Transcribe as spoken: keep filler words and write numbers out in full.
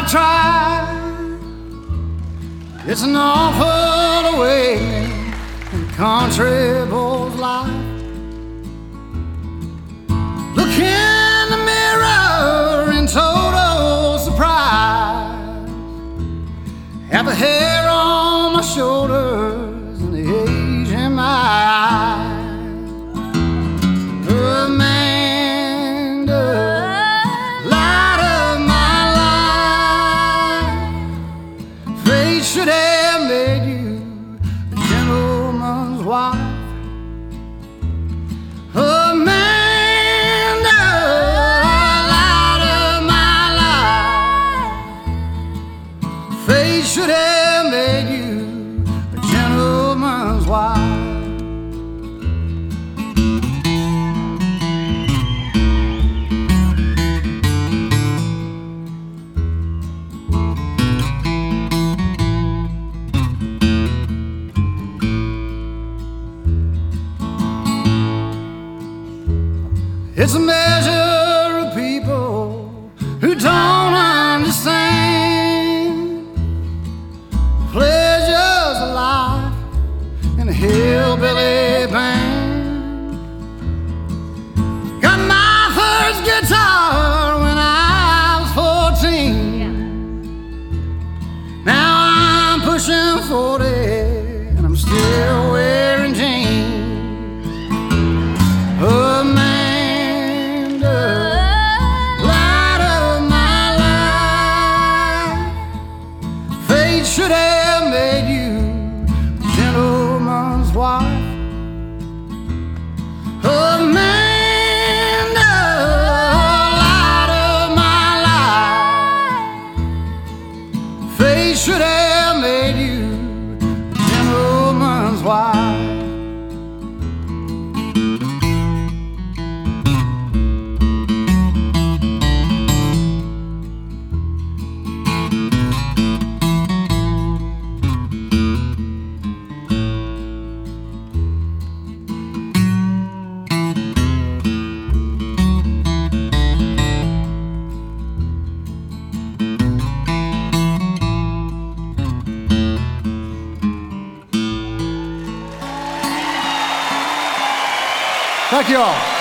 tried. It's an awful awakening in country boy's life. Look in the mirror in total surprise at the hair on my shoulders and the age in my eyes. Amanda, light of my life, fate should have made you a gentleman's wife. Amanda, light of my life, fate should have made you a gentleman's wife. It's a measure of people who don't understand pleasures of life in a hillbilly band. Got my first guitar when I was fourteen. Now I'm pushing forty and I'm still wearing jeans. Oh man, should have made you a gentleman's wife. Amanda, light of my life, fate should have made you a gentleman's wife. Thank you all.